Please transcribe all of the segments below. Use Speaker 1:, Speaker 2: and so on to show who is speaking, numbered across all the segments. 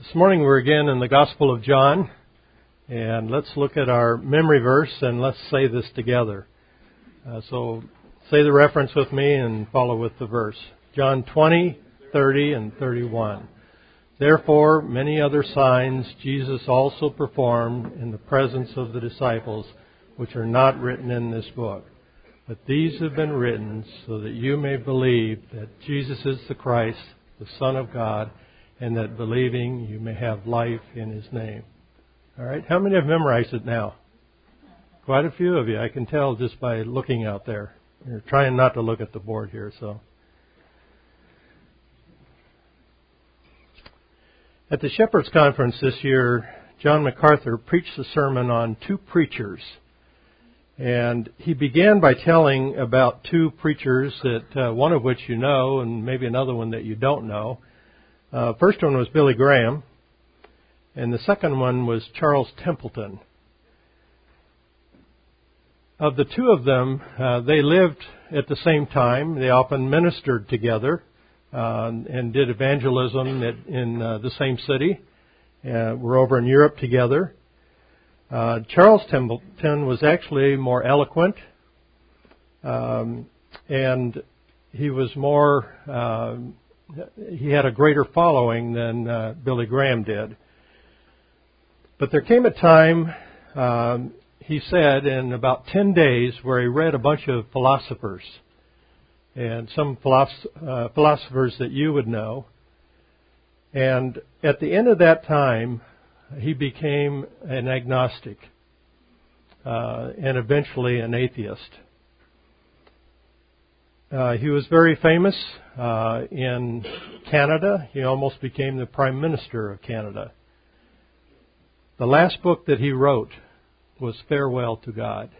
Speaker 1: This morning we're again in the Gospel of John, and let's look at our memory verse and let's say this together. So say the reference with me and follow with the verse. John 20, 30, and 31. Therefore, many other signs Jesus also performed in the presence of the disciples, which are not written in this book. But these have been written so that you may believe that Jesus is the Christ, the Son of God, and that believing you may have life in His name. All right, how many have memorized it now? Quite a few of you, I can tell just by looking out there. You're trying not to look at the board here, so. At the Shepherd's Conference this year, John MacArthur preached a sermon on two preachers. And he began by telling about two preachers, that one of which you know, and maybe another one that you don't know. First one was Billy Graham, and the second one was Charles Templeton. Of the two of them, they lived at the same time. They often ministered together and did evangelism in the same city. Were over in Europe together. Charles Templeton was actually more eloquent, and he was more. He had a greater following than Billy Graham did. But there came a time, he said, in about 10 days, where he read a bunch of philosophers, and some philosophers that you would know. And at the end of that time, he became an agnostic and eventually an atheist. He was very famous in Canada. He almost became the Prime Minister of Canada. The last book that he wrote was Farewell to God.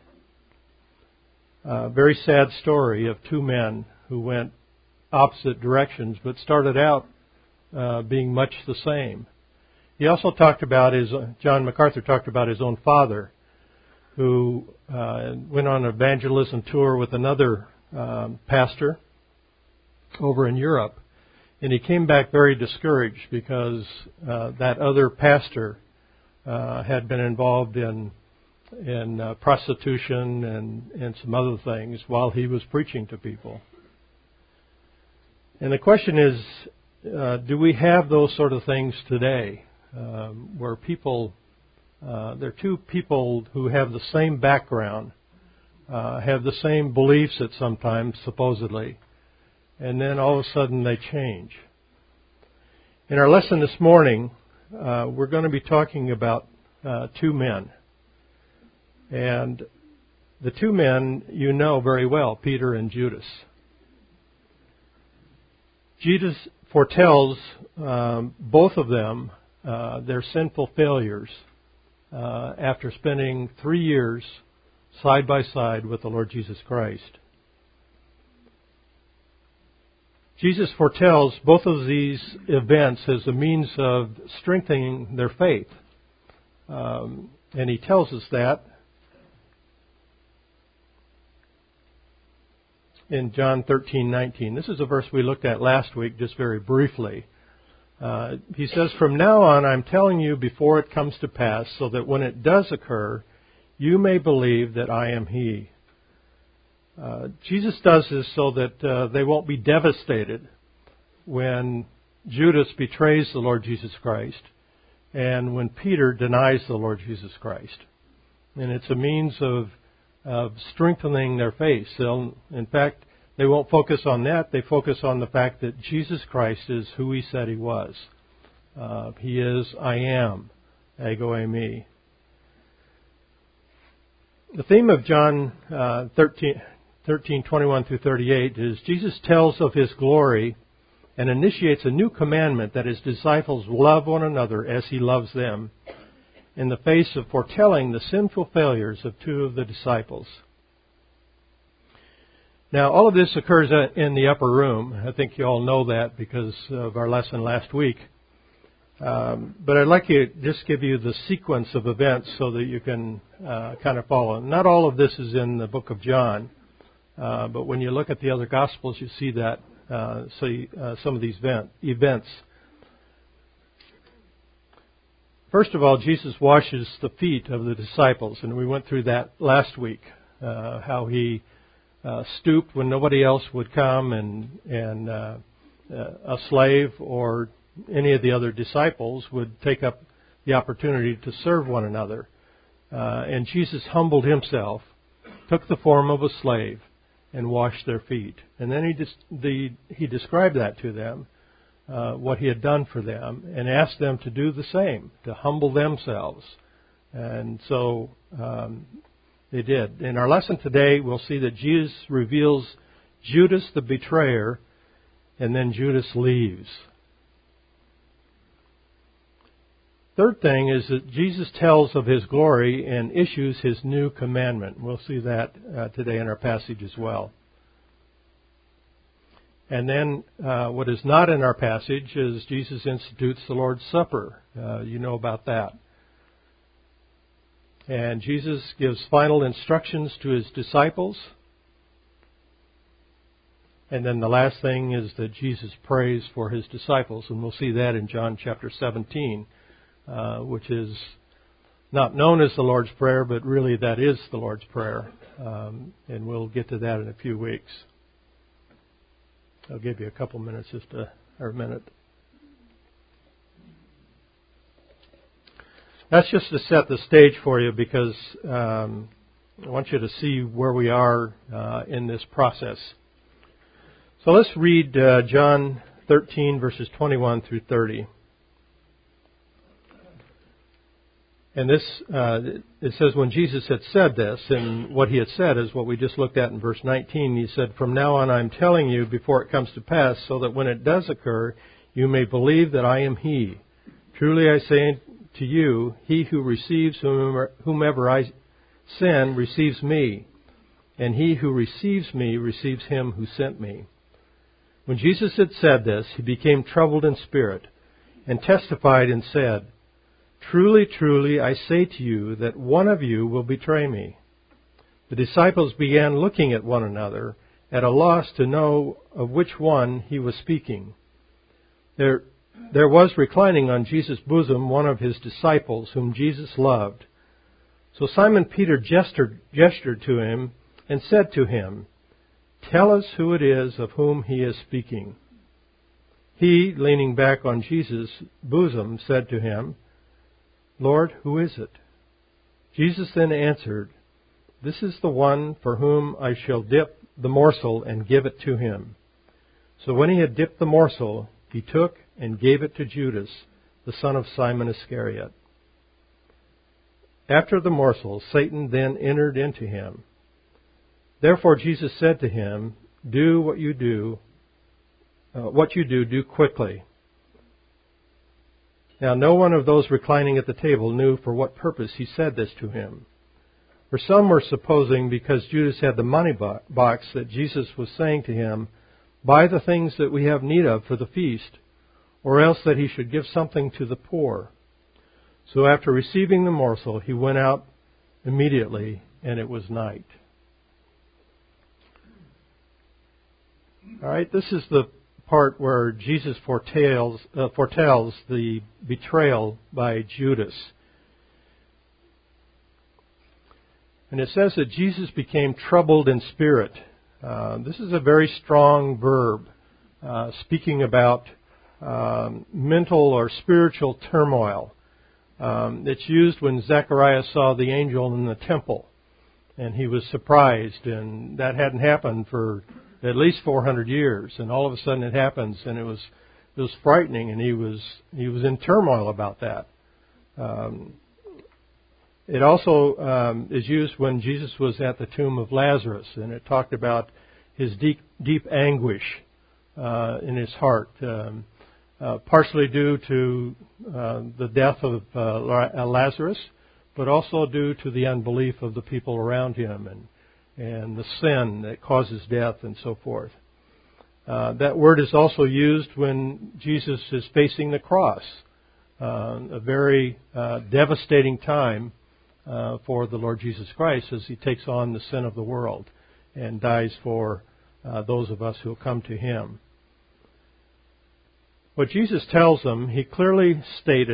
Speaker 1: A very sad story of two men who went opposite directions but started out being much the same. He also talked about John MacArthur talked about his own father, who went on an evangelism tour with another pastor over in Europe, and he came back very discouraged because that other pastor had been involved in prostitution and some other things while he was preaching to people. And the question is, do we have those sort of things today, where people, there are two people who have the same background, have the same beliefs at sometimes, supposedly, and then all of a sudden they change. In our lesson this morning, we're going to be talking about two men. And the two men you know very well, Peter and Judas. Jesus foretells both of them their sinful failures after spending 3 years side by side with the Lord Jesus Christ. Jesus foretells both of these events as a means of strengthening their faith. And he tells us that in John 13:19. This is a verse we looked at last week just very briefly. He says, "From now on I'm telling you before it comes to pass, so that when it does occur, you may believe that I am He." Jesus does this so that they won't be devastated when Judas betrays the Lord Jesus Christ and when Peter denies the Lord Jesus Christ. And it's a means of strengthening their faith. In fact, they won't focus on that. They focus on the fact that Jesus Christ is who He said He was. He is, I am, ego eimi. The theme of John 13:21 through 38 is Jesus tells of His glory and initiates a new commandment that His disciples love one another as He loves them, in the face of foretelling the sinful failures of two of the disciples. Now, all of this occurs in the upper room. I think you all know that because of our lesson last week. But I'd like to just give you the sequence of events so that you can kind of follow. Not all of this is in the book of John, but when you look at the other Gospels, you see that some of these events. First of all, Jesus washes the feet of the disciples, and we went through that last week, how he stooped when nobody else would come, and a slave or any of the other disciples would take up the opportunity to serve one another. And Jesus humbled himself, took the form of a slave, and washed their feet. And then he described that to them, what he had done for them, and asked them to do the same, to humble themselves. And so they did. In our lesson today, we'll see that Jesus reveals Judas the betrayer, and then Judas leaves. Third thing is that Jesus tells of his glory and issues his new commandment. We'll see that today in our passage as well. And then what is not in our passage is Jesus institutes the Lord's Supper. You know about that. And Jesus gives final instructions to his disciples. And then the last thing is that Jesus prays for his disciples. And we'll see that in John chapter 17. Which is not known as the Lord's Prayer, but really that is the Lord's Prayer. And we'll get to that in a few weeks. I'll give you a couple minutes, or a minute. That's just to set the stage for you, because I want you to see where we are in this process. So let's read John 13, verses 21 through 30. And this, it says, when Jesus had said this, and what he had said is what we just looked at in verse 19. He said, "From now on I'm telling you before it comes to pass, so that when it does occur, you may believe that I am he. Truly I say to you, he who receives whomever I send receives me, and he who receives me receives him who sent me." When Jesus had said this, he became troubled in spirit, and testified and said, "Truly, truly, I say to you that one of you will betray me." The disciples began looking at one another, at a loss to know of which one he was speaking. There was reclining on Jesus' bosom one of his disciples, whom Jesus loved. So Simon Peter gestured to him and said to him, "Tell us who it is of whom he is speaking." He, leaning back on Jesus' bosom, said to him, "Lord, who is it?" Jesus then answered, "This is the one for whom I shall dip the morsel and give it to him." So when he had dipped the morsel, he took and gave it to Judas, the son of Simon Iscariot. After the morsel, Satan then entered into him. Therefore Jesus said to him, "Do what you do quickly." Now no one of those reclining at the table knew for what purpose he said this to him. For some were supposing, because Judas had the money box, that Jesus was saying to him, "Buy the things that we have need of for the feast," or else that he should give something to the poor. So after receiving the morsel, he went out immediately, and it was night. All right, this is the part where Jesus foretells the betrayal by Judas. And it says that Jesus became troubled in spirit. This is a very strong verb, speaking about mental or spiritual turmoil. It's used when Zechariah saw the angel in the temple, and he was surprised, and that hadn't happened for at least 400 years, and all of a sudden it happens, and it was frightening, and he was in turmoil about that. It also is used when Jesus was at the tomb of Lazarus, and it talked about his deep anguish in his heart, partially due to the death of Lazarus, but also due to the unbelief of the people around him and the sin that causes death and so forth. That word is also used when Jesus is facing the cross, a very devastating time for the Lord Jesus Christ as he takes on the sin of the world and dies for those of us who come to him. What Jesus tells them, he clearly stated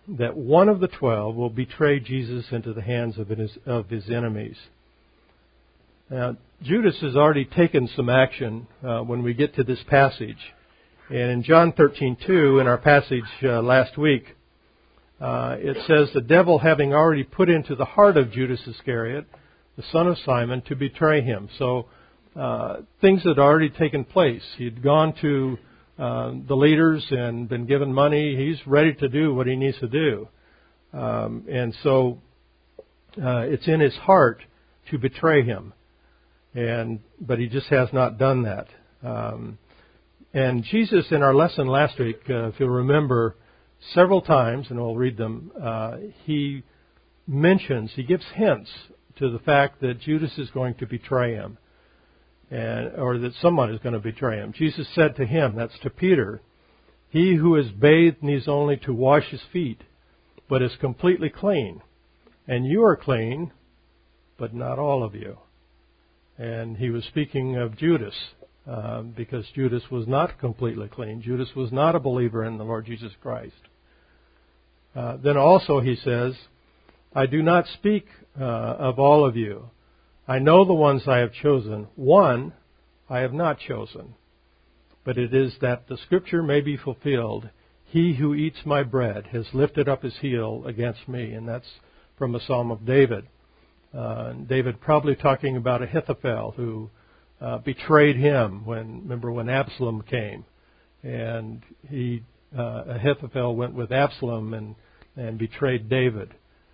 Speaker 1: that one of the 12 will betray Jesus into the hands of his enemies. Now, Judas has already taken some action when we get to this passage. And in John 13:2, in our passage last week, it says, the devil having already put into the heart of Judas Iscariot, the son of Simon, to betray him. So things had already taken place. He'd gone to the leaders and been given money. He's ready to do what he needs to do. And so it's in his heart to betray him. But he just has not done that. And Jesus, in our lesson last week, if you'll remember, several times, and we'll read them, he gives hints to the fact that Judas is going to betray him, or that someone is going to betray him. Jesus said to him, that's to Peter, he who is bathed needs only to wash his feet, but is completely clean. And you are clean, but not all of you. And he was speaking of Judas, because Judas was not completely clean. Judas was not a believer in the Lord Jesus Christ. Then also he says, I do not speak of all of you. I know the ones I have chosen. One I have not chosen. But it is that the Scripture may be fulfilled. He who eats my bread has lifted up his heel against me. And that's from a Psalm of David. David probably talking about Ahithophel who betrayed him when Absalom came. And Ahithophel went with Absalom and betrayed David.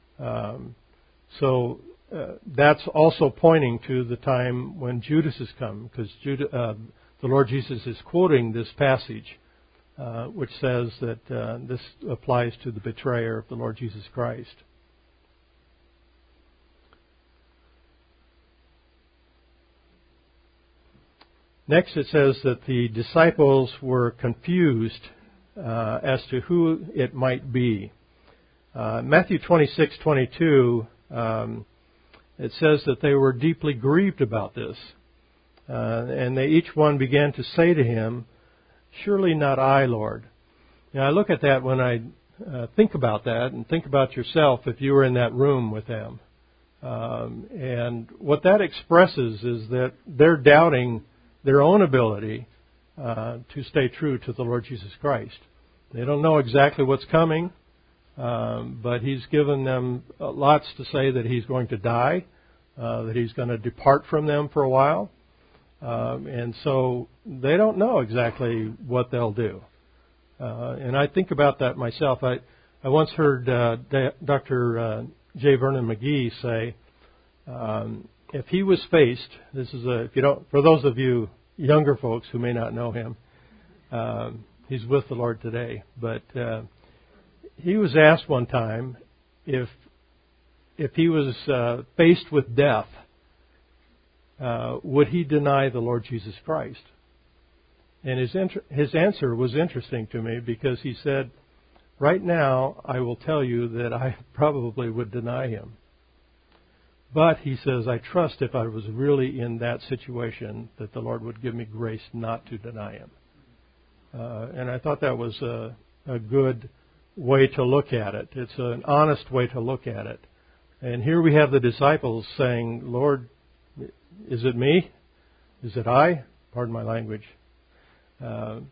Speaker 1: So that's also pointing to the time when Judas has come, because the Lord Jesus is quoting this passage, which says that this applies to the betrayer of the Lord Jesus Christ. Next it says that the disciples were confused as to who it might be. Matthew 26:22, it says that they were deeply grieved about this. And they each one began to say to him, surely not I, Lord. Now I look at that when I think about that, and think about yourself if you were in that room with them. And what that expresses is that they're doubting their own ability to stay true to the Lord Jesus Christ. They don't know exactly what's coming, but He's given them lots to say that He's going to die, that He's going to depart from them for a while. And so they don't know exactly what they'll do. And I think about that myself. I once heard Dr. J. Vernon McGee say, if he was faced, for those of you younger folks who may not know him, he's with the Lord today, but he was asked one time if he was faced with death, would he deny the Lord Jesus Christ? And his answer was interesting to me, because he said, right now I will tell you that I probably would deny Him. But he says, I trust if I was really in that situation that the Lord would give me grace not to deny Him. And I thought that was a good way to look at it. It's an honest way to look at it. And here we have the disciples saying, Lord, is it me? Is it I? Pardon my language. The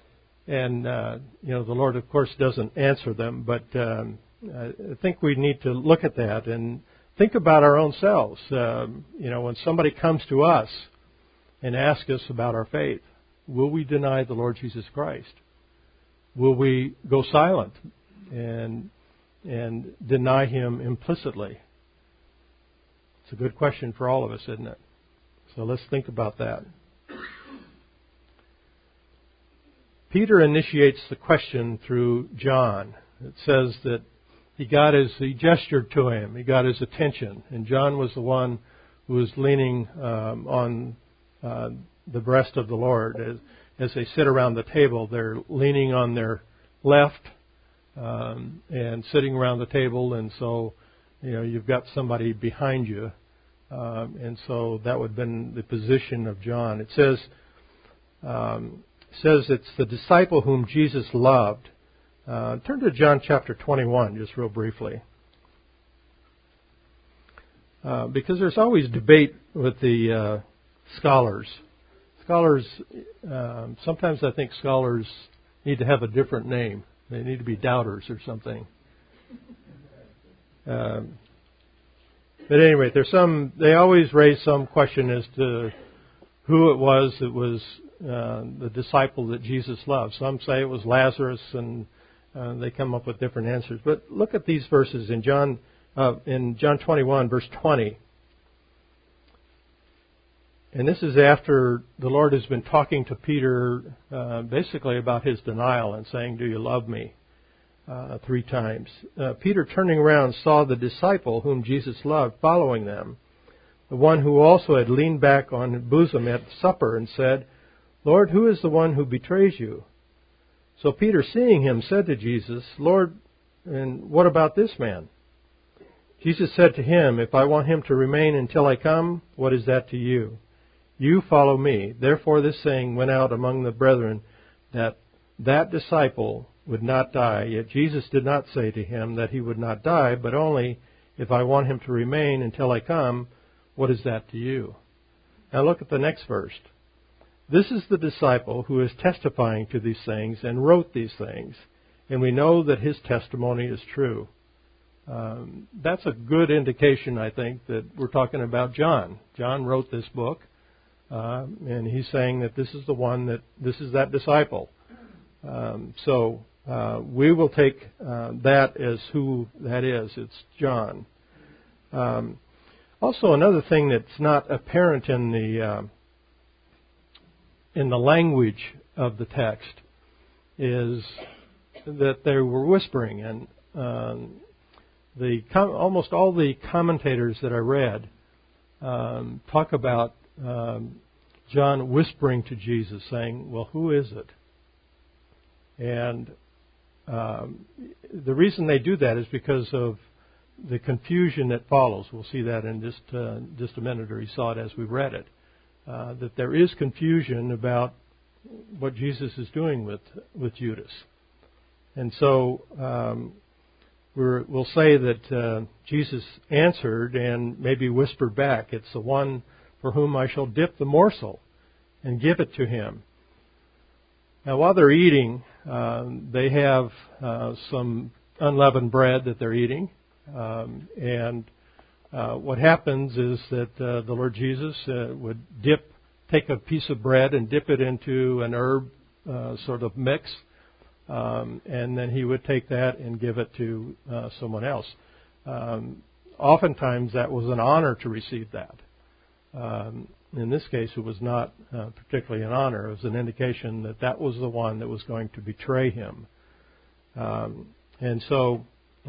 Speaker 1: Lord, of course, doesn't answer them, but I think we need to look at that and think about our own selves. When somebody comes to us and asks us about our faith, will we deny the Lord Jesus Christ? Will we go silent and deny Him implicitly? It's a good question for all of us, isn't it? So let's think about that. Peter initiates the question through John. It says that he gestured to him. He got his attention. And John was the one who was leaning on the breast of the Lord. As they sit around the table, they're leaning on their left and sitting around the table. And so, you've got somebody behind you. And so that would have been the position of John. It says it's the disciple whom Jesus loved. Turn to John chapter 21, just real briefly. Because there's always debate with the scholars. Sometimes I think scholars need to have a different name. They need to be doubters or something. But anyway, they always raise some question as to who it was that was the disciple that Jesus loved. Some say it was Lazarus, and they come up with different answers. But look at these verses in John 21, verse 20. And this is after the Lord has been talking to Peter basically about his denial and saying, "Do you love me?" 3 times. Peter, turning around, saw the disciple whom Jesus loved following them, the one who also had leaned back on his bosom at supper and said, "Lord, who is the one who betrays you?" So Peter, seeing him, said to Jesus, "Lord, and what about this man?" Jesus said to him, "If I want him to remain until I come, what is that to you? You follow me." Therefore this saying went out among the brethren, that disciple would not die. Yet Jesus did not say to him that he would not die, but only, "If I want him to remain until I come, what is that to you?" Now look at the next verse. "This is the disciple who is testifying to these things and wrote these things, and we know that his testimony is true." That's a good indication, I think, that we're talking about John. John wrote this book, and he's saying that this is that disciple. So we will take that as who that is. It's John. Also, another thing that's not apparent in the language of the text is that they were whispering, and almost all the commentators that I read talk about John whispering to Jesus, saying, "Well, who is it?" And the reason they do that is because of the confusion that follows. We'll see that in just a minute, or you saw it as we read it. That there is confusion about what Jesus is doing with Judas. And so we'll say that Jesus answered and maybe whispered back, "It's the one for whom I shall dip the morsel and give it to him." Now while they're eating, they have some unleavened bread that they're eating. And what happens is that the Lord Jesus would take a piece of bread and dip it into an herb sort of mix, and then he would take that and give it to someone else. Oftentimes that was an honor to receive that. In this case, it was not particularly an honor. It was an indication that that was the one that was going to betray him. And so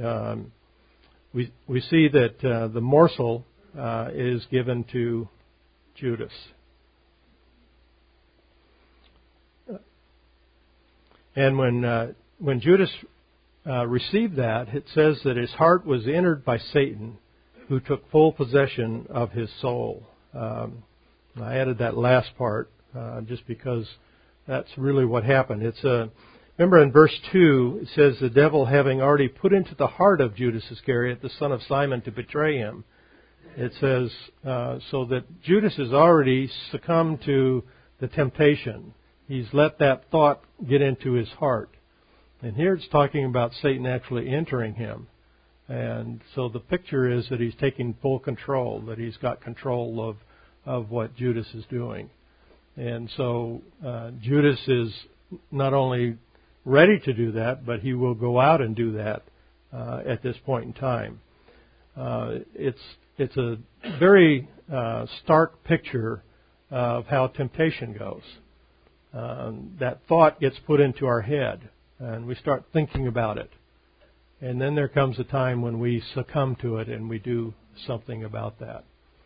Speaker 1: we see that the morsel is given to Judas. And when Judas received that, it says that his heart was entered by Satan, who took full possession of his soul. I added that last part just because that's really what happened. Remember in verse 2, it says, "The devil having already put into the heart of Judas Iscariot, the son of Simon, to betray him." It says, so that Judas has already succumbed to the temptation. He's let that thought get into his heart. And here it's talking about Satan actually entering him. And so the picture is that he's taking full control, that he's got control of what Judas is doing. And so Judas is not only ready to do that, but he will go out and do that at this point in time. It's a very stark picture of how temptation goes. That thought gets put into our head, and we start thinking about it. And then there comes a time when we succumb to it and we do something about that.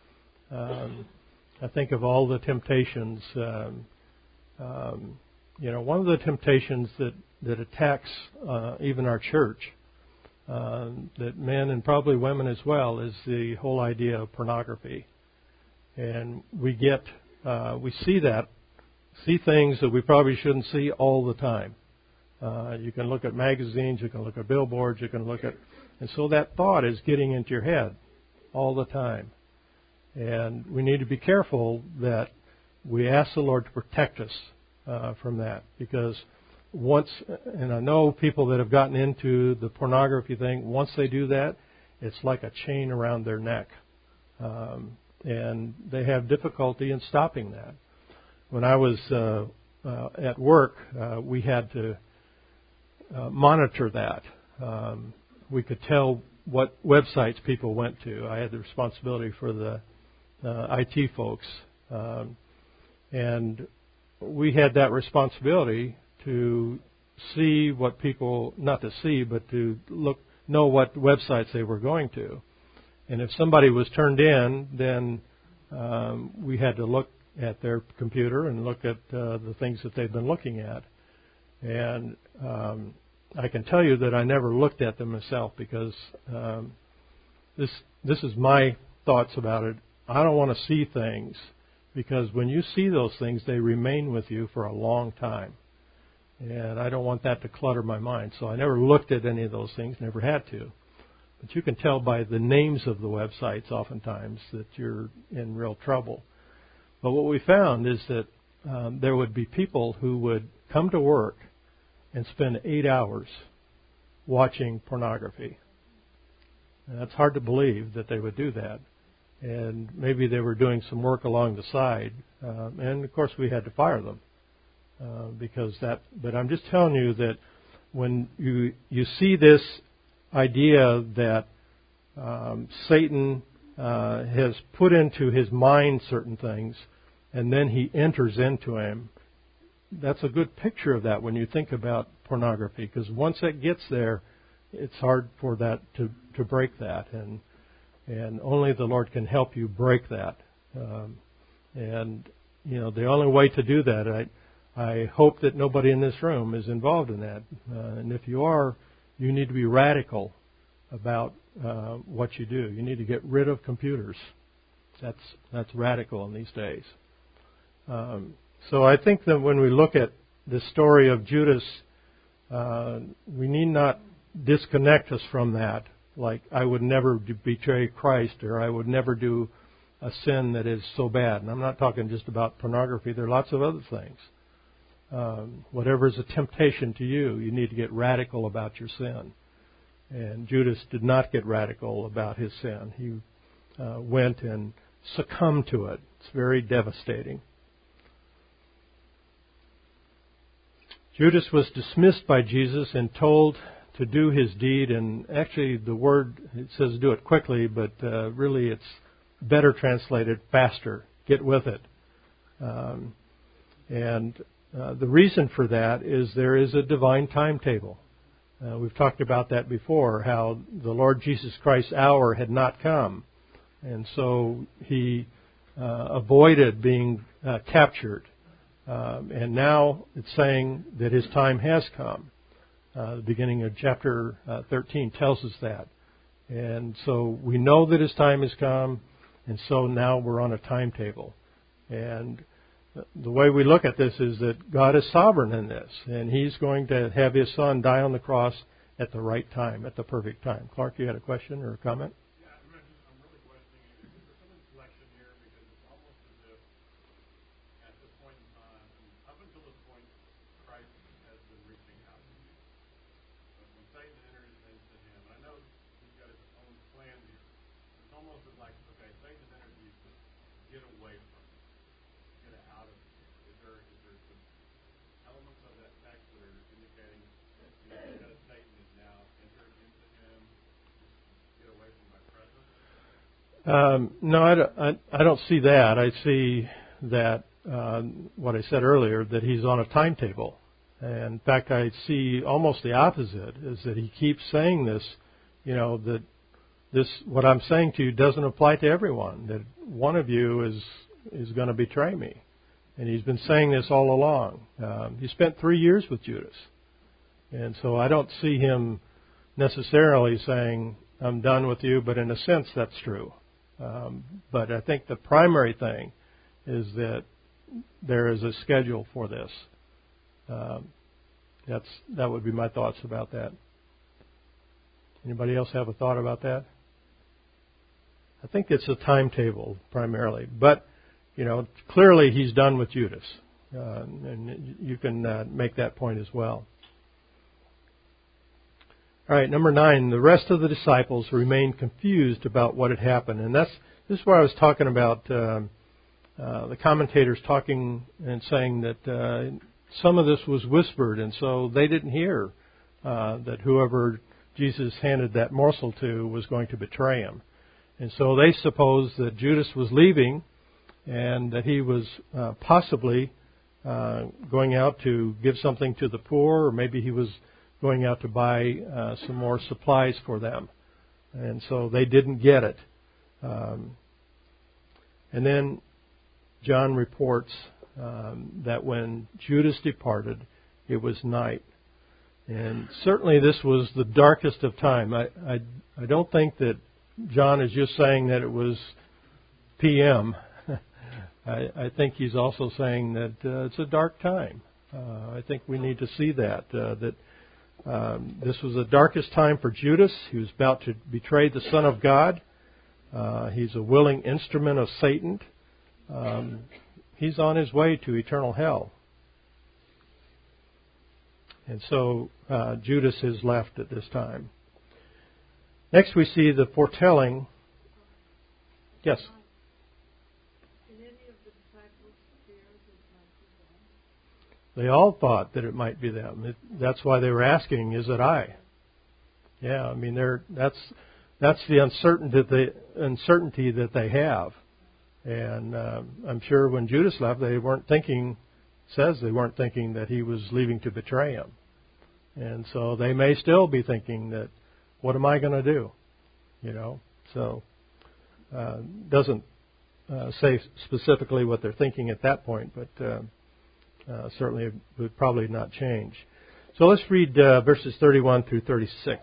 Speaker 1: I think of all the temptations. One of the temptations that attacks even our church, that men and probably women as well, is the whole idea of pornography. And we see things that we probably shouldn't see all the time. You can look at magazines. You can look at billboards. You can look at, and so that thought is getting into your head all the time. And we need to be careful that we ask the Lord to protect us from that, because once, and I know people that have gotten into the pornography thing, once they do that, it's like a chain around their neck. And they have difficulty in stopping that. When I was at work, we had to monitor that. We could tell what websites people went to. I had the responsibility for the IT folks. And we had that responsibility to see what people, not to see, but to know what websites they were going to. And if somebody was turned in, then we had to look at their computer and look at the things that they've been looking at. And I can tell you that I never looked at them myself, because this is my thoughts about it. I don't want to see things, because when you see those things, they remain with you for a long time. And I don't want that to clutter my mind. So I never looked at any of those things, never had to. But you can tell by the names of the websites oftentimes that you're in real trouble. But what we found is that there would be people who would come to work and spend 8 hours watching pornography. And that's hard to believe that they would do that. And maybe they were doing some work along the side. And, of course, we had to fire them because that. But I'm just telling you that when you see this idea that Satan has put into his mind certain things, and then he enters into him, that's a good picture of that when you think about pornography, because once it gets there, it's hard for that to break that, and only the Lord can help you break that. And you know, the only way to do that, I hope that nobody in this room is involved in that, and if you are, you need to be radical about what you do. You need to get rid of computers. That's radical in these days. So I think that when we look at the story of Judas, we need not disconnect us from that. Like, I would never betray Christ, or I would never do a sin that is so bad. And I'm not talking just about pornography. There are lots of other things. Whatever is a temptation to you, you need to get radical about your sin. And Judas did not get radical about his sin. He went and succumbed to it. It's very devastating. Judas was dismissed by Jesus and told to do his deed. And actually the word, it says do it quickly, but really it's better translated faster. Get with it. And the reason for that is there is a divine timetable. We've talked about that before, how the Lord Jesus Christ's hour had not come. And so he avoided being captured. And now it's saying that his time has come. The beginning of chapter 13 tells us that. And so we know that his time has come, and so now we're on a timetable. And the way we look at this is that God is sovereign in this, and he's going to have his son die on the cross at the right time, at the perfect time. Clark, you had a question or a comment?
Speaker 2: Yeah, I'm really questioning, is there some inflection here? Because it's almost as if at this point in time, up until this point, Christ has been reaching out to you. But when Satan enters into him, and I know he's got his own plan here, it's almost as like, okay, Satan has entered you, just get away from him. Get it out of him. Is there some elements of that text that are indicating that Satan is now entered into him? Just get away from my presence?
Speaker 1: No, I don't see that. I see that what I said earlier, that he's on a timetable. And in fact, I see almost the opposite, is that he keeps saying this, you know, that this, what I'm saying to you doesn't apply to everyone, that one of you is going to betray me. And he's been saying this all along. He spent 3 years with Judas. And so I don't see him necessarily saying, I'm done with you, but in a sense that's true. But I think the primary thing is that there is a schedule for this. That would be my thoughts about that. Anybody else have a thought about that? I think it's a timetable primarily, but clearly he's done with Judas, and you can make that point as well. All right, number 9. The rest of the disciples remained confused about what had happened, and this is where I was talking about the commentators talking and saying that some of this was whispered, and so they didn't hear that whoever Jesus handed that morsel to was going to betray him. And so they supposed that Judas was leaving and that he was possibly going out to give something to the poor, or maybe he was going out to buy some more supplies for them. And so they didn't get it. And then John reports that when Judas departed, it was night. And certainly this was the darkest of time. I don't think that John is just saying that it was PM. I think he's also saying that it's a dark time. I think we need to see that this was the darkest time for Judas. He was about to betray the Son of God. He's a willing instrument of Satan. He's on his way to eternal hell. And so Judas is left at this time. Next we see the foretelling. Yes?
Speaker 3: Did any of the disciples fear that it might be them?
Speaker 1: They all thought that it might be them. That's why they were asking, is it I? Yeah, I mean, that's the uncertainty that they have. And I'm sure when Judas left, they weren't thinking that he was leaving to betray him. And so they may still be thinking that, what am I going to do? So doesn't say specifically what they're thinking at that point, but certainly it would probably not change. So let's read verses 31 through 36.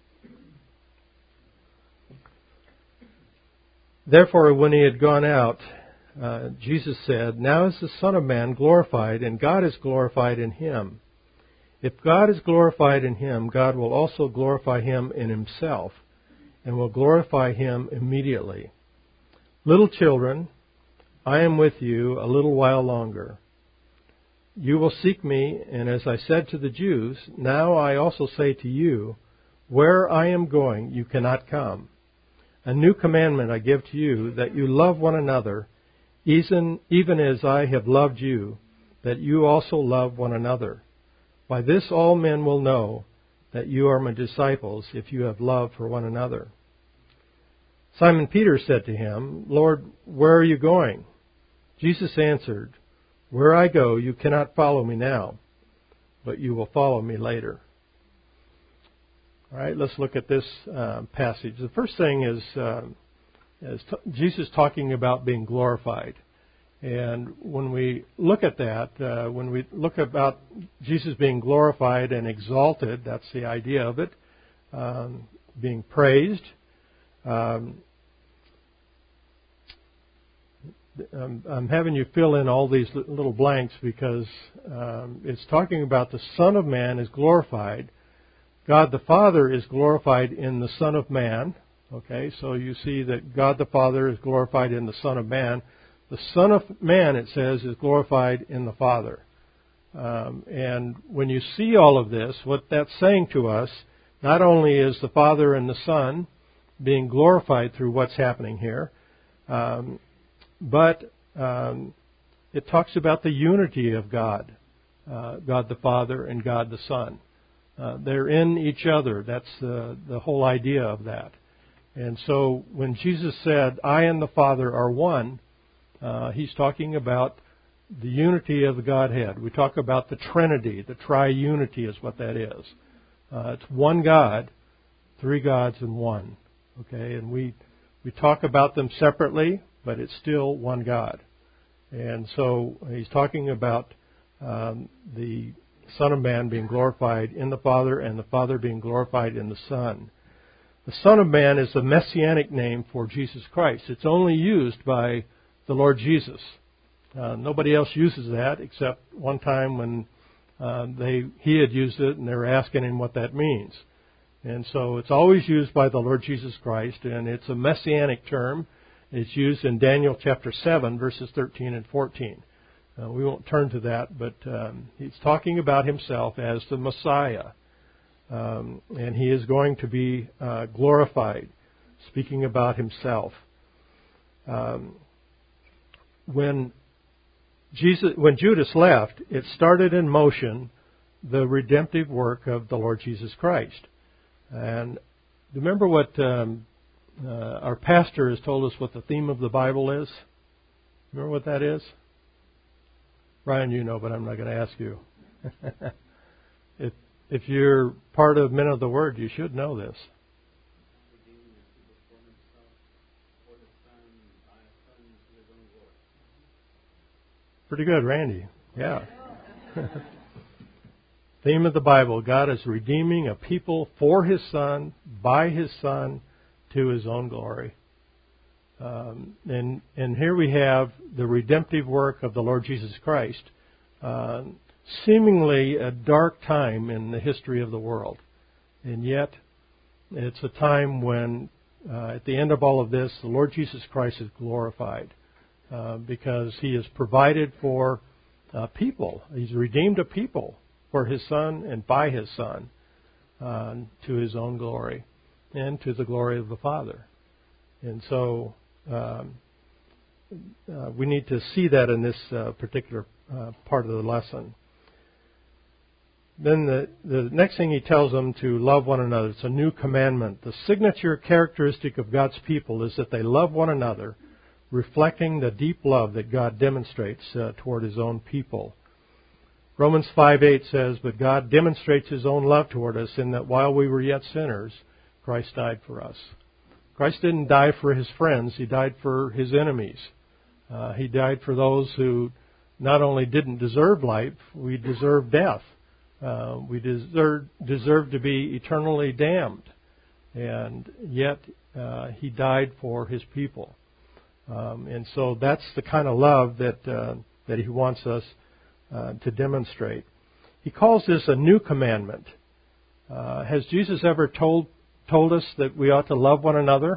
Speaker 1: Therefore, when he had gone out, Jesus said, "Now is the Son of Man glorified, and God is glorified in him. If God is glorified in him, God will also glorify him in himself, and will glorify him immediately. Little children, I am with you a little while longer. You will seek me, and as I said to the Jews, now I also say to you, where I am going, you cannot come. A new commandment I give to you, that you love one another, even as I have loved you, that you also love one another. By this all men will know that you are my disciples, if you have love for one another." Simon Peter said to him, "Lord, where are you going?" Jesus answered, "Where I go, you cannot follow me now, but you will follow me later." All right, let's look at this passage. The first thing is Jesus talking about being glorified. And when we look at that, when we look about Jesus being glorified and exalted, that's the idea of it, being praised. I'm having you fill in all these little blanks because it's talking about the Son of Man is glorified. God the Father is glorified in the Son of Man. Okay, so you see that God the Father is glorified in the Son of Man. The Son of Man, it says, is glorified in the Father. And when you see all of this, what that's saying to us, not only is the Father and the Son being glorified through what's happening here, but it talks about the unity of God, God the Father and God the Son. They're in each other. That's the whole idea of that. And so when Jesus said, "I and the Father are one," he's talking about the unity of the Godhead. We talk about the Trinity. The triunity is what that is. It's one God, three gods in one. Okay, and we talk about them separately, but it's still one God. And so he's talking about the Son of Man being glorified in the Father and the Father being glorified in the Son. The Son of Man is the messianic name for Jesus Christ. It's only used by the Lord Jesus. Nobody else uses that except one time when he had used it, and they were asking him what that means. And so it's always used by the Lord Jesus Christ, and it's a messianic term. It's used in Daniel chapter 7, verses 13 and 14. We won't turn to that, but he's talking about himself as the Messiah. And he is going to be glorified, speaking about himself. When Judas left, it started in motion the redemptive work of the Lord Jesus Christ. And remember what our pastor has told us what the theme of the Bible is? Remember what that is? Ryan, you know, but I'm not going to ask you. If you're part of Men of the Word, you should know this. Pretty good, Randy. Yeah. Theme of the Bible, God is redeeming a people for His Son, by His Son, to His own glory. And here we have the redemptive work of the Lord Jesus Christ, seemingly a dark time in the history of the world. And yet, it's a time when, at the end of all of this, the Lord Jesus Christ is glorified because He has provided for people. He's redeemed a people for His Son and by His Son to His own glory and to the glory of the Father. And so we need to see that in this particular part of the lesson. Then the next thing he tells them to love one another. It's a new commandment. The signature characteristic of God's people is that they love one another, reflecting the deep love that God demonstrates toward His own people. Romans 5:8 says, "But God demonstrates His own love toward us in that while we were yet sinners, Christ died for us." Christ didn't die for His friends. He died for His enemies. He died for those who not only didn't deserve life, we deserve death. We deserve to be eternally damned. And yet, He died for His people. And so that's the kind of love that He wants us to demonstrate. He calls this a new commandment. Has Jesus ever told us that we ought to love one another?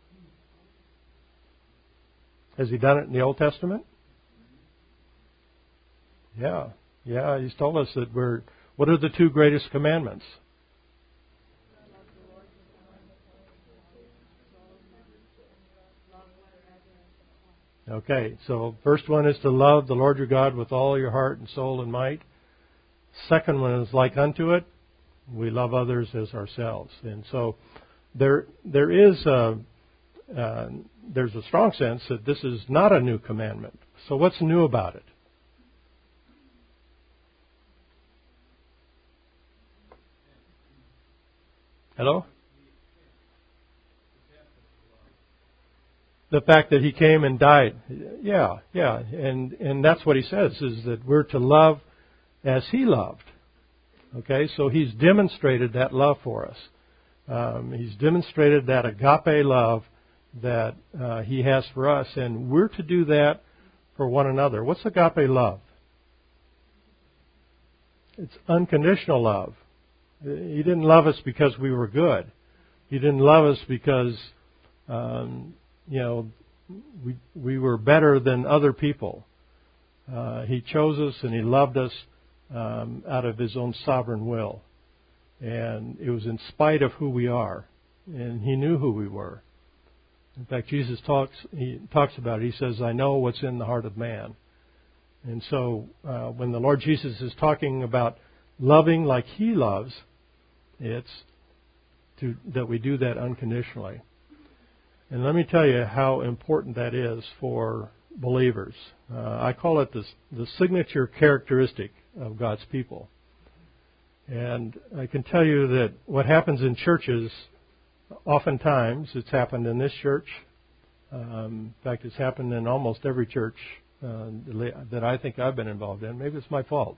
Speaker 1: Has He done it in the Old Testament? Yeah. He's told us that what are the two greatest commandments? Okay, so first one is to love the Lord your God with all your heart and soul and might. Second one is like unto it, we love others as ourselves. And so there's a strong sense that this is not a new commandment. So what's new about it? Hello? The fact that He came and died. Yeah. And that's what He says, is that we're to love as He loved. Okay, so He's demonstrated that love for us. He's demonstrated that agape love that He has for us, and we're to do that for one another. What's agape love? It's unconditional love. He didn't love us because we were good. He didn't love us because we were better than other people. He chose us and He loved us out of His own sovereign will. And it was in spite of who we are. And He knew who we were. In fact, Jesus talks about it. He says, "I know what's in the heart of man." And so when the Lord Jesus is talking about loving like He loves, it's that we do that unconditionally. And let me tell you how important that is for believers. I call it the signature characteristic of God's people. And I can tell you that what happens in churches, oftentimes, it's happened in this church. In fact, it's happened in almost every church that I think I've been involved in. Maybe it's my fault.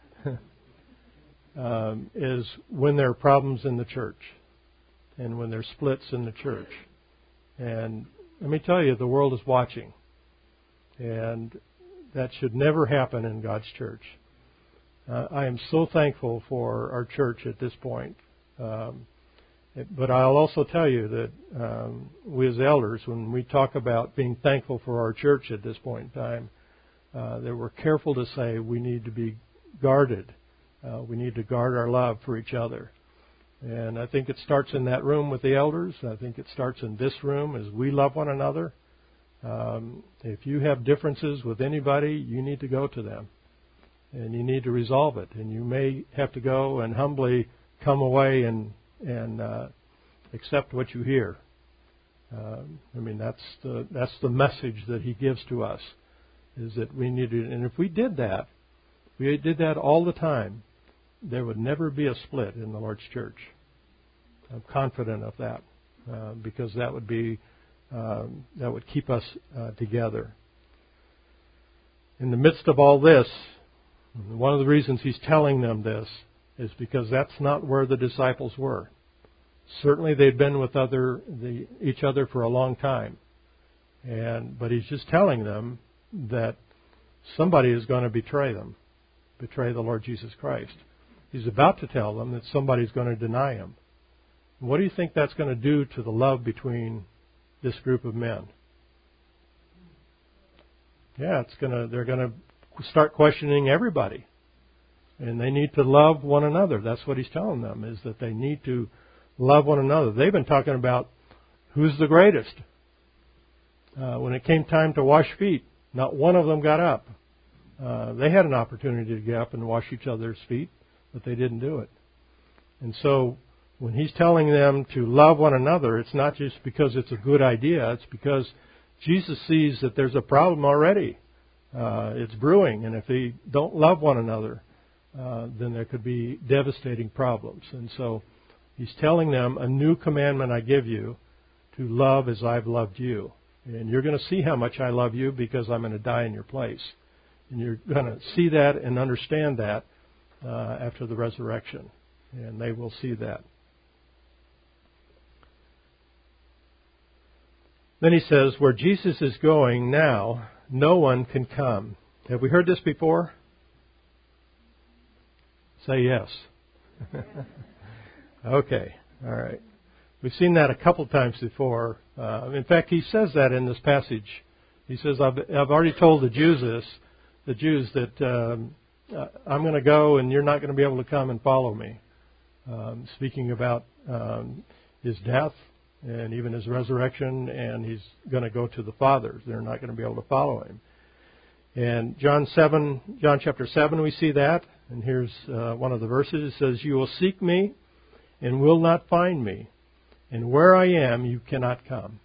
Speaker 1: Is when there are problems in the church and when there are splits in the church. And let me tell you, the world is watching. And that should never happen in God's church. I am so thankful for our church at this point. But I'll also tell you that we as elders, when we talk about being thankful for our church at this point in time, that we're careful to say we need to be guarded. We need to guard our love for each other. And I think it starts in that room with the elders. I think it starts in this room as we love one another. If you have differences with anybody, you need to go to them. And you need to resolve it. And you may have to go and humbly come away and accept what you hear. That's the message that he gives to us, is that we need to. And if we did that all the time, there would never be a split in the Lord's church. I'm confident of that, because that would keep us together. In the midst of all this, one of the reasons he's telling them this is because that's not where the disciples were. Certainly they'd been with each other for a long time. But he's just telling them that somebody is going to betray them, betray the Lord Jesus Christ. He's about to tell them that somebody's going to deny him. What do you think that's going to do to the love between this group of men? Yeah, they're going to start questioning everybody. And they need to love one another. That's what he's telling them, is that they need to love one another. They've been talking about who's the greatest. When it came time to wash feet, not one of them got up. They had an opportunity to get up and wash each other's feet, but they didn't do it. And so when he's telling them to love one another, it's not just because it's a good idea. It's because Jesus sees that there's a problem already. It's brewing, and if they don't love one another, then there could be devastating problems. And so he's telling them, a new commandment I give you, to love as I've loved you. And you're going to see how much I love you because I'm going to die in your place. And you're going to see that and understand that after the resurrection. And they will see that. Then he says, where Jesus is going now, no one can come. Have we heard this before? Say yes. Okay. All right. We've seen that a couple times before. In fact, he says that in this passage. He says, I've already told the Jews that I'm going to go and you're not going to be able to come and follow me. Speaking about his death and even his resurrection, and he's going to go to the Father. They're not going to be able to follow him. And John chapter 7, we see that. And here's one of the verses. It says, you will seek me and will not find me. And where I am, you cannot come.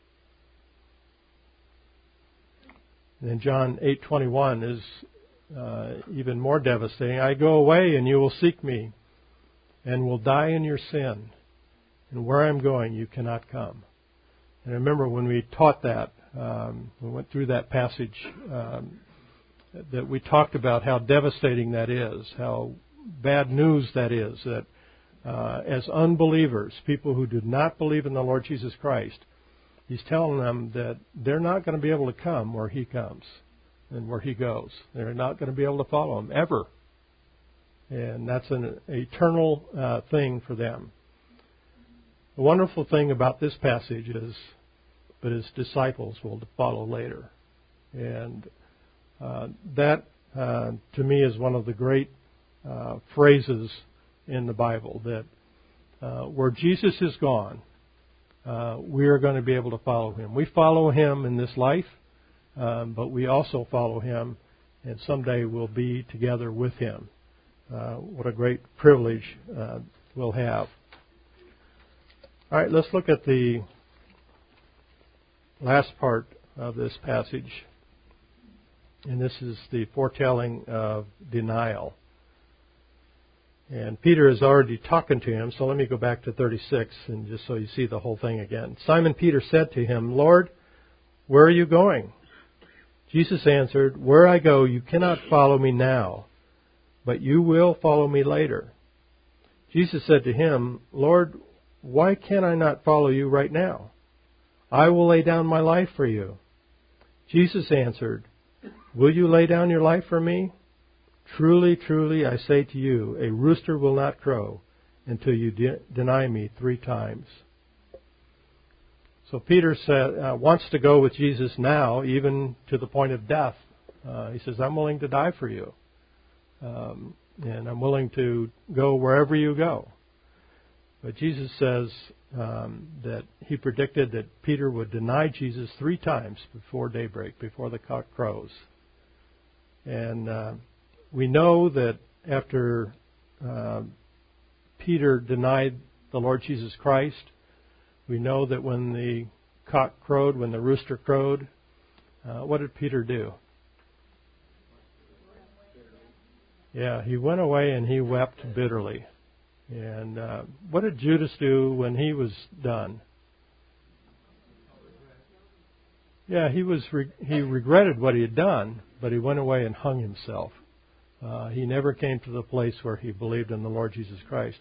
Speaker 1: And then John 8:21 is even more devastating. I go away and you will seek me and will die in your sin. And where I'm going, you cannot come. And I remember when we taught that, we went through that passage, that we talked about how devastating that is, how bad news that is, that as unbelievers, people who do not believe in the Lord Jesus Christ, he's telling them that they're not going to be able to come where he comes and where he goes. They're not going to be able to follow him ever. And that's an eternal thing for them. The wonderful thing about this passage is, but his disciples will follow later. And that, to me, is one of the great phrases in the Bible, that where Jesus is gone, we are going to be able to follow him. We follow him in this life, but we also follow him, and someday we'll be together with him. What a great privilege we'll have. All right, let's look at the last part of this passage. And this is the foretelling of denial. And Peter is already talking to him, so let me go back to 36, and just so you see the whole thing again. Simon Peter said to him, Lord, where are you going? Jesus answered, where I go, you cannot follow me now, but you will follow me later. Jesus said to him, Lord, why can I not follow you right now? I will lay down my life for you. Jesus answered, will you lay down your life for me? Truly, truly, I say to you, a rooster will not crow until you deny me 3 times. So Peter wants to go with Jesus now, even to the point of death. He says, I'm willing to die for you. And I'm willing to go wherever you go. But Jesus says that he predicted that Peter would deny Jesus 3 times before daybreak, before the cock crows. And we know that after Peter denied the Lord Jesus Christ, we know that when the cock crowed, when the rooster crowed, what did Peter do? Yeah, he went away and he wept bitterly. And what did Judas do when he was done? Yeah, he regretted what he had done, but he went away and hung himself. He never came to the place where he believed in the Lord Jesus Christ.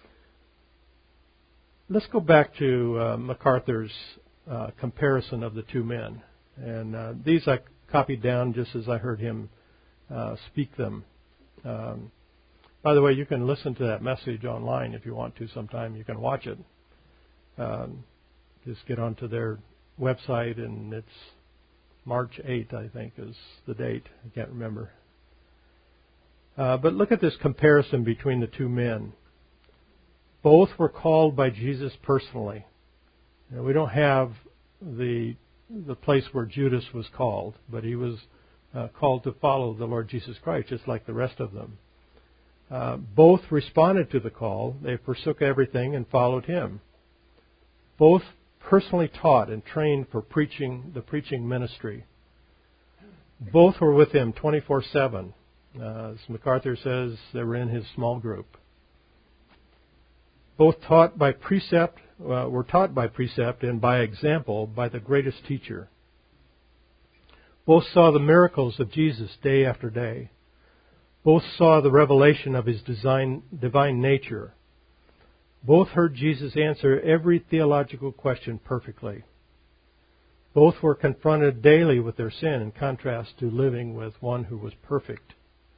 Speaker 1: Let's go back to MacArthur's comparison of the 2 men. And these I copied down just as I heard him speak them. By the way, you can listen to that message online if you want to sometime. You can watch it. Just get onto their website, and it's March 8th, I think, is the date. I can't remember. But look at this comparison between the 2 men. Both were called by Jesus personally. We don't have the place where Judas was called, but he was called to follow the Lord Jesus Christ, just like the rest of them. Both responded to the call. They forsook everything and followed him. Both personally taught and trained for the preaching ministry. Both were with him 24/7. As MacArthur says, they were in his small group. Both were taught by precept and by example by the greatest teacher. Both saw the miracles of Jesus day after day. Both saw the revelation of his divine nature. Both heard Jesus answer every theological question perfectly. Both were confronted daily with their sin in contrast to living with one who was perfect.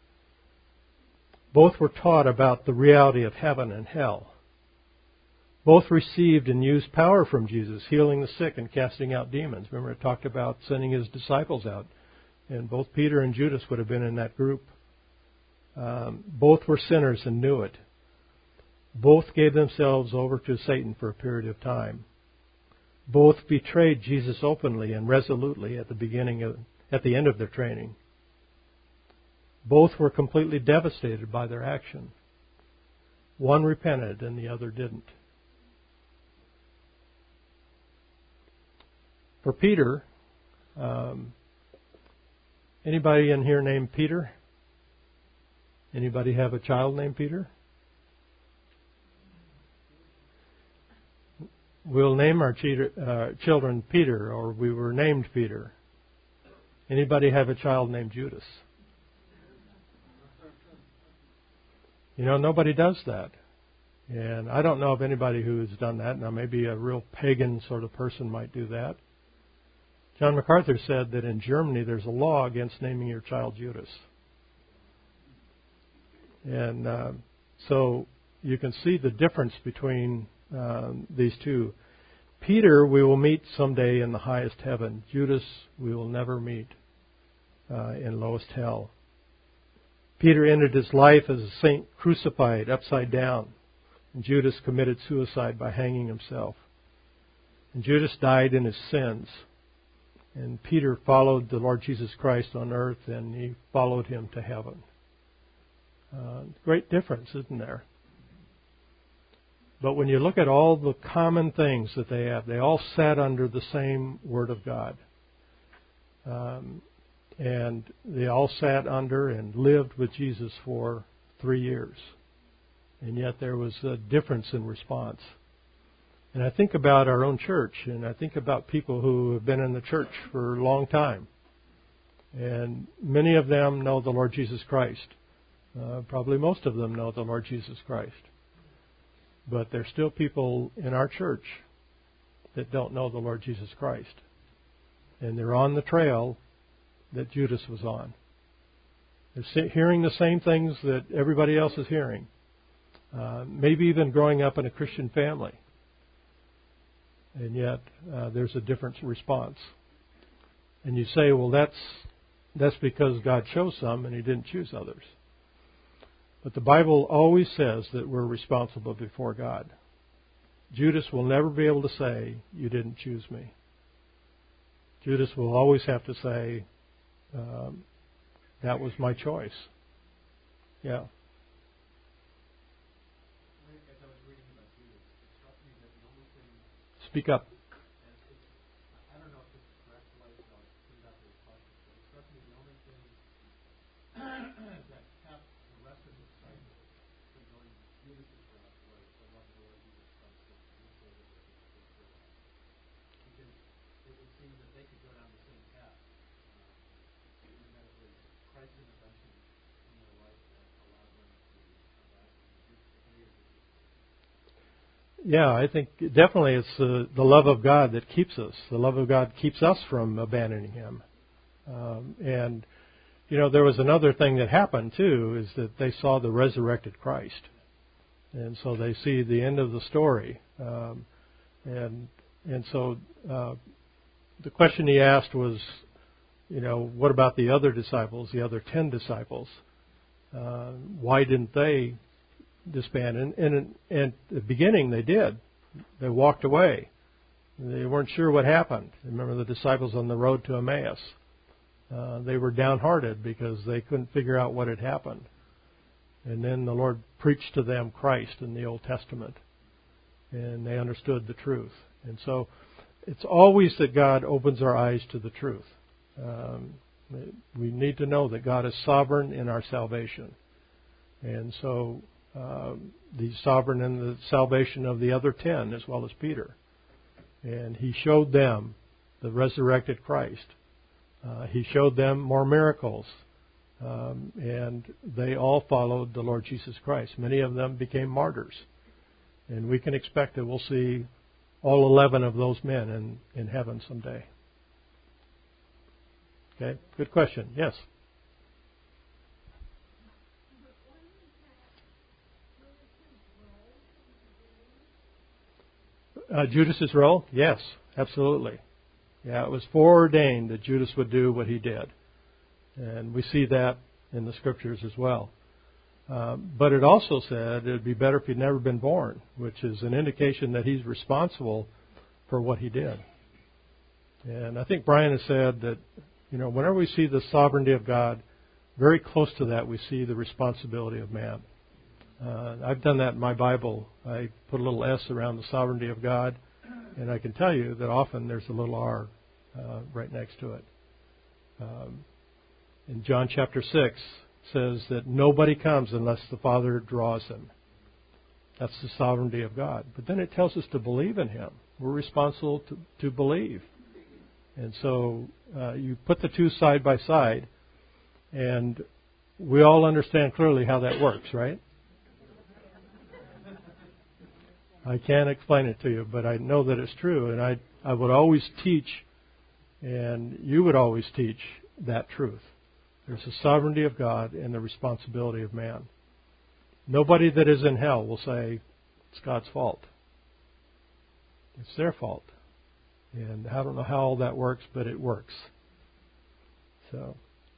Speaker 1: Both were taught about the reality of heaven and hell. Both received and used power from Jesus, healing the sick and casting out demons. Remember, it talked about sending his disciples out. And both Peter and Judas would have been in that group. Both were sinners and knew it. Both gave themselves over to Satan for a period of time. Both betrayed Jesus openly and resolutely at the end of their training. Both were completely devastated by their action. One repented and the other didn't. For Peter, anybody in here named Peter? Anybody have a child named Peter? We'll name our children Peter, or we were named Peter. Anybody have a child named Judas? Nobody does that. And I don't know of anybody who has done that. Now, maybe a real pagan sort of person might do that. John MacArthur said that in Germany there's a law against naming your child Judas. And so you can see the difference between these two. Peter we will meet someday in the highest heaven. Judas we will never meet in lowest hell. Peter ended his life as a saint crucified upside down. And Judas committed suicide by hanging himself. And Judas died in his sins. And Peter followed the Lord Jesus Christ on earth, and he followed him to heaven. Great difference, isn't there? But when you look at all the common things that they have, they all sat under the same Word of God. And they all sat under and lived with Jesus for 3 years. And yet there was a difference in response. And I think about our own church, and I think about people who have been in the church for a long time. And many of them know the Lord Jesus Christ. Probably most of them know the Lord Jesus Christ. But there's still people in our church that don't know the Lord Jesus Christ. And they're on the trail that Judas was on. They're hearing the same things that everybody else is hearing. Maybe even growing up in a Christian family. And yet there's a different response. And you say, well, that's because God chose some and He didn't choose others. But the Bible always says that we're responsible before God. Judas will never be able to say, you didn't choose me. Judas will always have to say, that was my choice. Yeah.
Speaker 2: As I was reading about Judas, it struck me that the only thing,
Speaker 1: Speak up.
Speaker 2: I don't know if this is correct, like, I'll put it out there as question, but it struck me the only thing that kept the rest of the disciples from going Judas's route was the love of the Lord Jesus Christ that initiated their life. Because it would seem that they could go down the same path, and that it was Christ's intervention in their life that allowed them to come back and do the greater good.
Speaker 1: Yeah, I think definitely it's the love of God that keeps us. The love of God keeps us from abandoning Him. And, there was another thing that happened, too, is that they saw the resurrected Christ. And so they see the end of the story. And so the question he asked was, what about the other disciples, the other 10 disciples? Why didn't they disband? And at the beginning they did. They walked away. They weren't sure what happened. Remember the disciples on the road to Emmaus. They were downhearted because they couldn't figure out what had happened. And then the Lord preached to them Christ in the Old Testament. And they understood the truth. And so it's always that God opens our eyes to the truth. We need to know that God is sovereign in our salvation. And so He's sovereign in the salvation of the other 10 as well as Peter. And He showed them the resurrected Christ. He showed them more miracles. And they all followed the Lord Jesus Christ. Many of them became martyrs. And we can expect that we'll see all 11 of those men in heaven someday. Okay, good question. Yes? Judas's role? Yes, absolutely. Yeah, it was foreordained that Judas would do what he did. And we see that in the Scriptures as well. But it also said it would be better if he'd never been born, which is an indication that he's responsible for what he did. And I think Brian has said that, whenever we see the sovereignty of God, very close to that we see the responsibility of man. I've done that in my Bible. I put a little S around the sovereignty of God, and I can tell you that often there's a little R right next to it. In John chapter 6, says that nobody comes unless the Father draws him. That's the sovereignty of God. But then it tells us to believe in Him. We're responsible to believe. And so you put the two side by side, and we all understand clearly how that works, right? I can't explain it to you, but I know that it's true. And I would always teach, and you would always teach that truth. There's the sovereignty of God and the responsibility of man. Nobody that is in hell will say it's God's fault. It's their fault. And I don't know how all that works, but it works. So,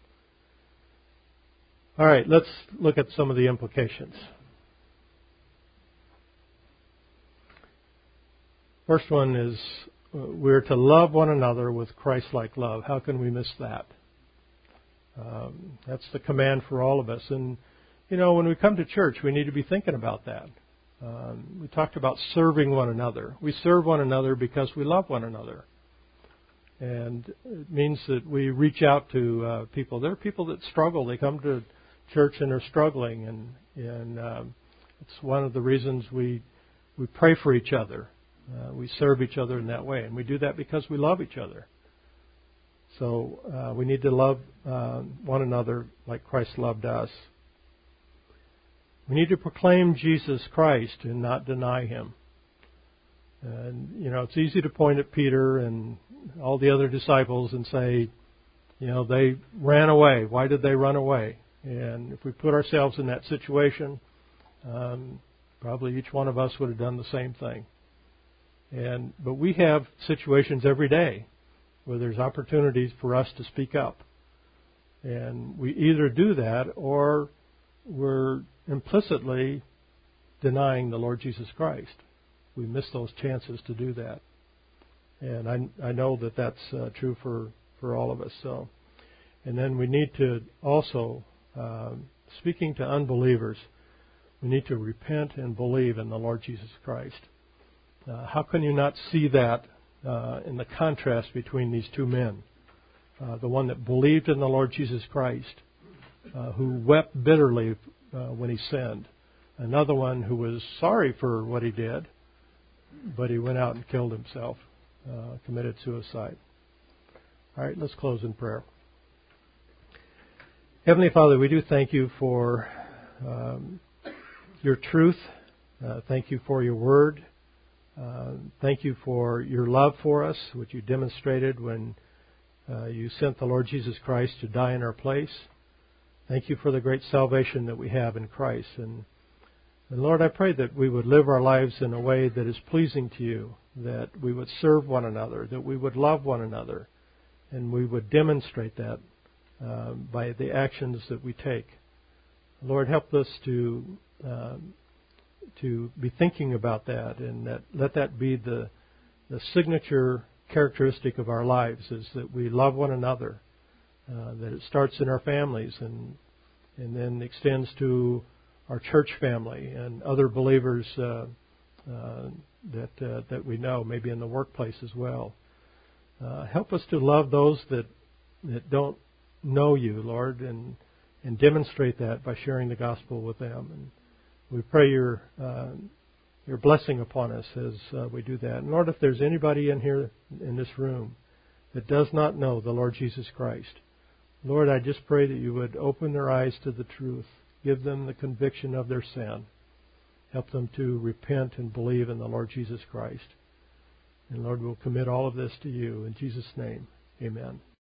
Speaker 1: all right, let's look at some of the implications. First one is we're to love one another with Christ-like love. How can we miss that? That's the command for all of us. And, when we come to church, we need to be thinking about that. We talked about serving one another. We serve one another because we love one another. And it means that we reach out to people. There are people that struggle. They come to church and are struggling. And it's one of the reasons we pray for each other. We serve each other in that way. And we do that because we love each other. So we need to love one another like Christ loved us. We need to proclaim Jesus Christ and not deny Him. And, it's easy to point at Peter and all the other disciples and say, they ran away. Why did they run away? And if we put ourselves in that situation, probably each one of us would have done the same thing. But we have situations every day where there's opportunities for us to speak up. And we either do that or we're implicitly denying the Lord Jesus Christ. We miss those chances to do that. And I know that that's true for all of us. So, and then we need to also, speaking to unbelievers, we need to repent and believe in the Lord Jesus Christ. How can you not see that in the contrast between these two men? The one that believed in the Lord Jesus Christ, who wept bitterly when he sinned. Another one who was sorry for what he did, but he went out and killed himself, committed suicide. All right, let's close in prayer. Heavenly Father, we do thank you for your truth. Thank you for your word. Thank you for your love for us, which you demonstrated when you sent the Lord Jesus Christ to die in our place. Thank you for the great salvation that we have in Christ. And Lord, I pray that we would live our lives in a way that is pleasing to you, that we would serve one another, that we would love one another, and we would demonstrate that by the actions that we take. Lord, help us to be thinking about that, and let that be the signature characteristic of our lives, is that we love one another, that it starts in our families and then extends to our church family and other believers that we know, maybe in the workplace as well. Help us to love those that don't know you, Lord, and demonstrate that by sharing the gospel with them. And we pray your blessing upon us as we do that. And Lord, if there's anybody in here in this room that does not know the Lord Jesus Christ, Lord, I just pray that you would open their eyes to the truth, give them the conviction of their sin, help them to repent and believe in the Lord Jesus Christ. And Lord, we'll commit all of this to you. In Jesus' name, amen.